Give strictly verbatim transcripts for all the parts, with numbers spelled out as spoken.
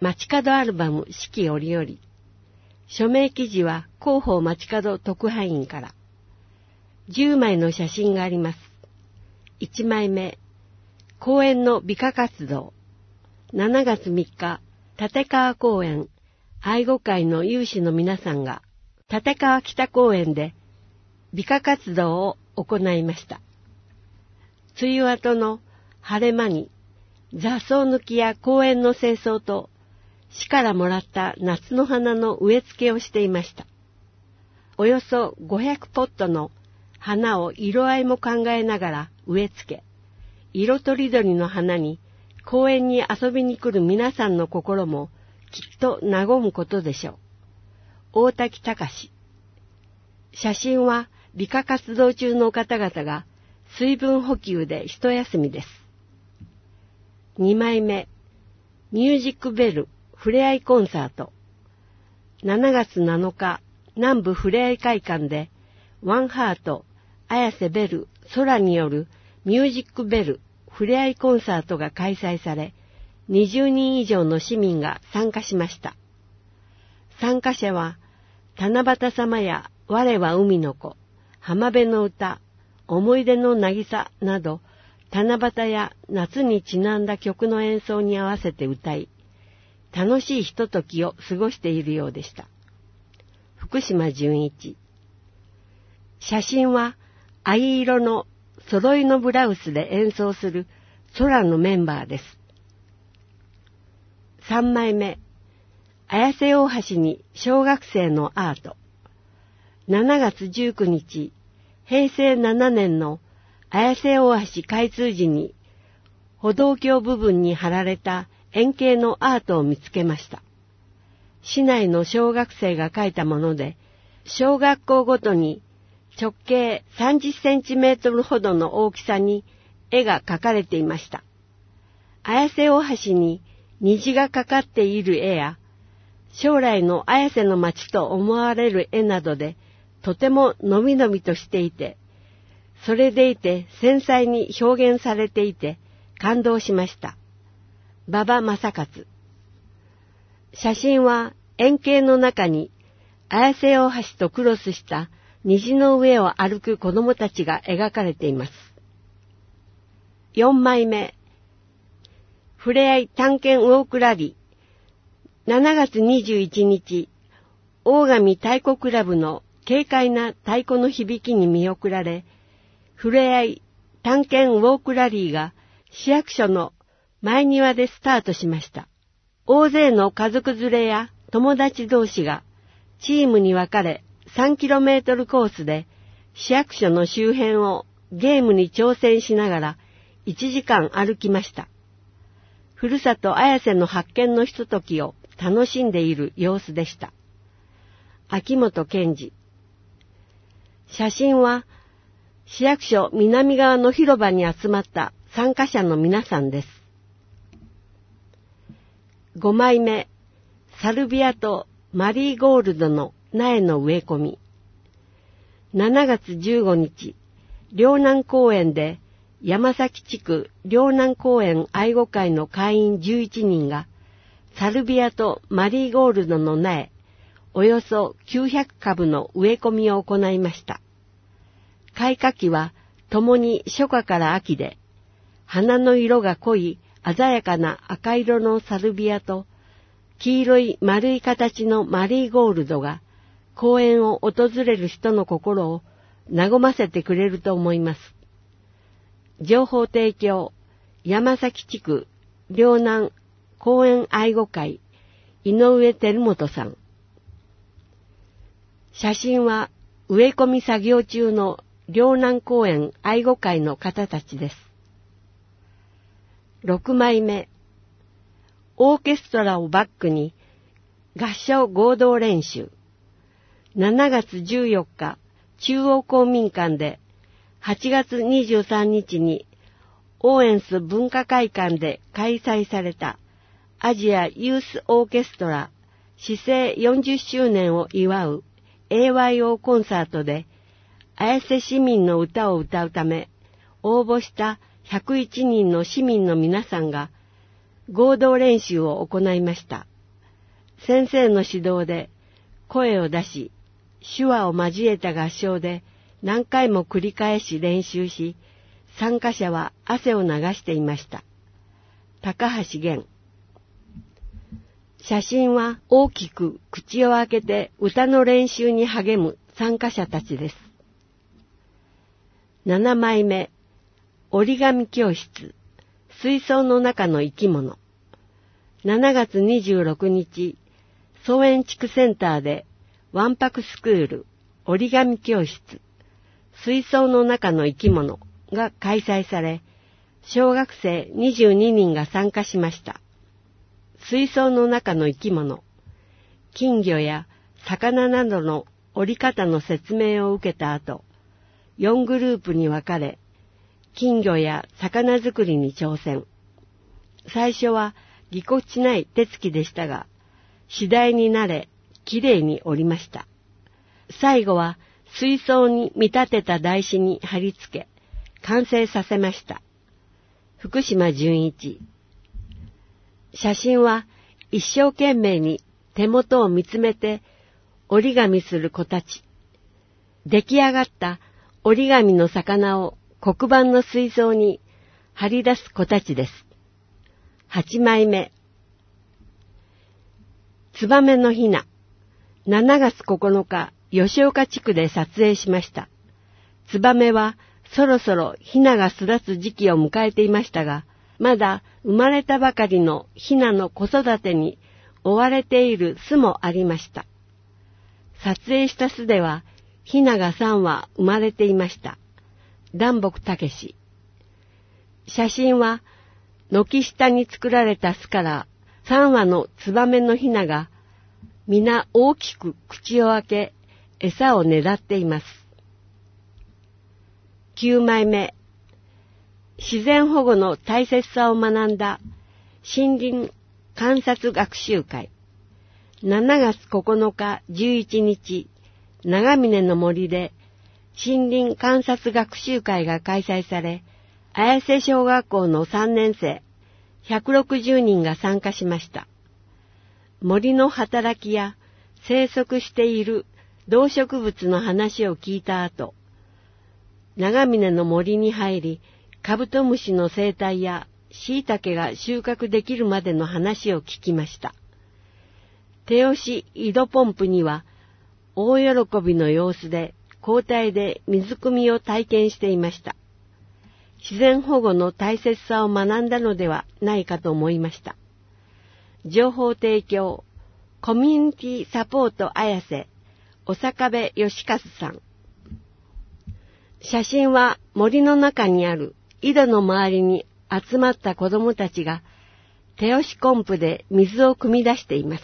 街角アルバム四季折々。署名記事は広報街角特派員から。じゅうまいの写真があります。いちまいめ、公園の美化活動。しちがつみっか、立川公園愛護会の有志の皆さんが、立川北公園で美化活動を行いました。梅雨後の晴れ間に、雑草抜きや公園の清掃と、市からもらった夏の花の植え付けをしていました。およそごひゃくポットの花を色合いも考えながら植え付け、色とりどりの花に公園に遊びに来る皆さんの心もきっと和むことでしょう。大滝隆。写真は美化活動中の方々が水分補給で一休みです。にまいめ、ミュージックベルふれあいコンサート。しちがつなのか、南部ふれあい会館で、ワンハート、綾瀬ベル、空によるミュージックベルふれあいコンサートが開催され、にじゅうにん以上の市民が参加しました。参加者は、七夕様や我は海の子、浜辺の歌、思い出の渚など、七夕や夏にちなんだ曲の演奏に合わせて歌い、楽しいひとときを過ごしているようでした。福島純一。写真は藍色の揃いのブラウスで演奏する空のメンバーです。さんまいめ、綾瀬大橋に小学生のアート。しちがつじゅうくにち、へいせいななねんの綾瀬大橋開通時に歩道橋部分に貼られた円形のアートを見つけました。市内の小学生が描いたもので、小学校ごとに直径さんじゅっセンチメートルほどの大きさに絵が描かれていました。綾瀬大橋に虹がかかっている絵や、将来の綾瀬の町と思われる絵などで、とてものびのびとしていて、それでいて繊細に表現されていて感動しました。馬場正勝。写真は円形の中に綾瀬大橋とクロスした虹の上を歩く子供たちが描かれています。よんまいめ、ふれあい探検ウォークラリー。しちがつにじゅういちにち、大神太鼓クラブの軽快な太鼓の響きに見送られ、ふれあい探検ウォークラリーが市役所の前庭でスタートしました。大勢の家族連れや友達同士がチームに分かれさんキロメートルコースで市役所の周辺をゲームに挑戦しながらいちじかん歩きました。ふるさと綾瀬の発見のひとときを楽しんでいる様子でした。秋元健二。写真は市役所南側の広場に集まった参加者の皆さんです。ごまいめ、サルビアとマリーゴールドの苗の植え込み。しちがつじゅうごにち、両南公園で山崎地区両南公園愛護会の会員じゅういちにんがサルビアとマリーゴールドの苗、およそきゅうひゃくかぶの植え込みを行いました。開花期はともに初夏から秋で、花の色が濃い鮮やかな赤色のサルビアと黄色い丸い形のマリーゴールドが公園を訪れる人の心を和ませてくれると思います。情報提供、山崎地区両南公園愛護会井上照元さん。写真は植え込み作業中の両南公園愛護会の方たちです。ろくまいめ、オーケストラをバックに合唱合同練習。しちがつじゅうよっか、中央公民館で、はちがつにじゅうさんにちにオーエンス文化会館で開催されたアジアユースオーケストラ市制よんじゅっしゅうねんを祝う エーワイオー コンサートで、綾瀬市民の歌を歌うため応募したひゃくいちにんの市民の皆さんが合同練習を行いました。 先生の指導で声を出し、手話を交えた合唱で何回も繰り返し練習し、参加者は汗を流していました。高橋源。写真は大きく口を開けて歌の練習に励む参加者たちです。ななまいめ、折り紙教室、水槽の中の生き物。しちがつにじゅうろくにち、草園地区センターでわんぱくスクール折り紙教室、水槽の中の生き物が開催され、小学生にじゅうににんが参加しました。水槽の中の生き物、金魚や魚などの折り方の説明を受けた後、よんグループに分かれ、金魚や魚作りに挑戦。最初はぎこちない手つきでしたが、次第に慣れ、きれいに折りました。最後は水槽に見立てた台紙に貼り付け、完成させました。福島純一。写真は一生懸命に手元を見つめて折り紙する子たち。出来上がった折り紙の魚を黒板の水槽に貼り出す子たちです。はちまいめ。ツバメのひな。しちがつここのか、吉岡地区で撮影しました。ツバメはそろそろヒナが巣立つ時期を迎えていましたが、まだ生まれたばかりのヒナの子育てに追われている巣もありました。撮影した巣では、ヒナがさんわ生まれていました。南北武史。写真は、軒下に作られた巣からさんわのツバメのヒナが、皆大きく口を開け、餌をねだっています。きゅうまいめ。自然保護の大切さを学んだ森林観察学習会。しちがつここのかじゅういちにち、長峰の森で森林観察学習会が開催され、綾瀬小学校のさんねんせいひゃくろくじゅうにんが参加しました。森の働きや生息している動植物の話を聞いた後、長峰の森に入り、カブトムシの生態や椎茸が収穫できるまでの話を聞きました。手押し井戸ポンプには大喜びの様子で交代で水汲みを体験していました。自然保護の大切さを学んだのではないかと思いました。情報提供、コミュニティサポート綾瀬、小坂部義和さん。写真は森の中にある井戸の周りに集まった子供たちが手押しコンプで水を汲み出しています。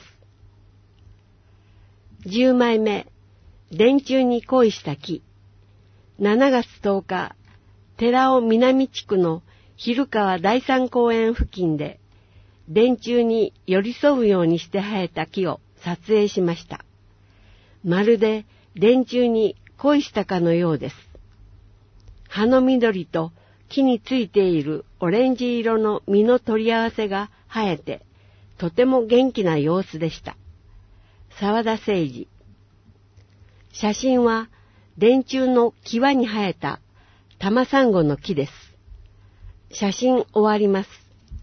じゅうまいめ、電柱に恋した木。しちがつとおか、寺尾南地区の昼川第三公園付近で、電柱に寄り添うようにして生えた木を撮影しました。まるで電柱に恋したかのようです。葉の緑と木についているオレンジ色の実の取り合わせが生えて、とても元気な様子でした。沢田誠二。写真は電柱の際に生えた玉サンゴの木です。写真終わります。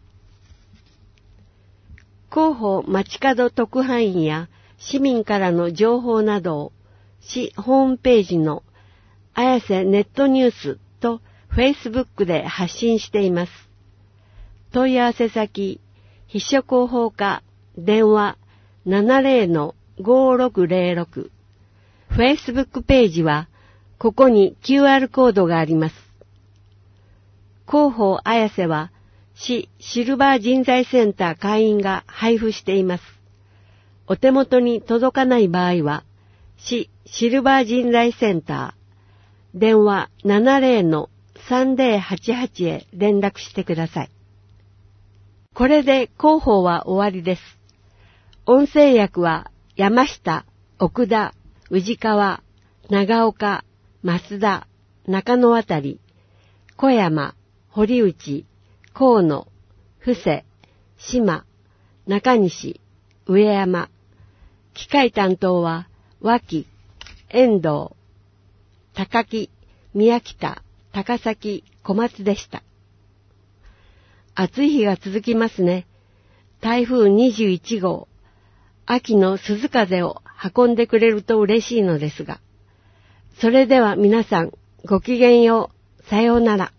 広報街角特派員や市民からの情報などを市ホームページの綾瀬ネットニュースとフェイスブックで発信しています。問い合わせ先、秘書広報課、電話 ななぜろのごろくぜろろく。フェイスブックページは、ここに キューアール コードがあります。広報綾瀬は、市シルバー人材センター会員が配布しています。お手元に届かない場合は、市シルバー人材センター、電話 ななぜろのさんぜろはちはち へ連絡してください。これで広報は終わりです。音声訳は山下、奥田、宇治川、長岡、増田、中野あたり、小山、堀内、河野、布施、島、中西、上山、 機械担当は、脇、遠藤、高木、宮北、高崎、小松でした。暑い日が続きますね。台風にじゅういち号、秋の涼風を運んでくれると嬉しいのですが。それでは皆さん、ごきげんよう、さようなら。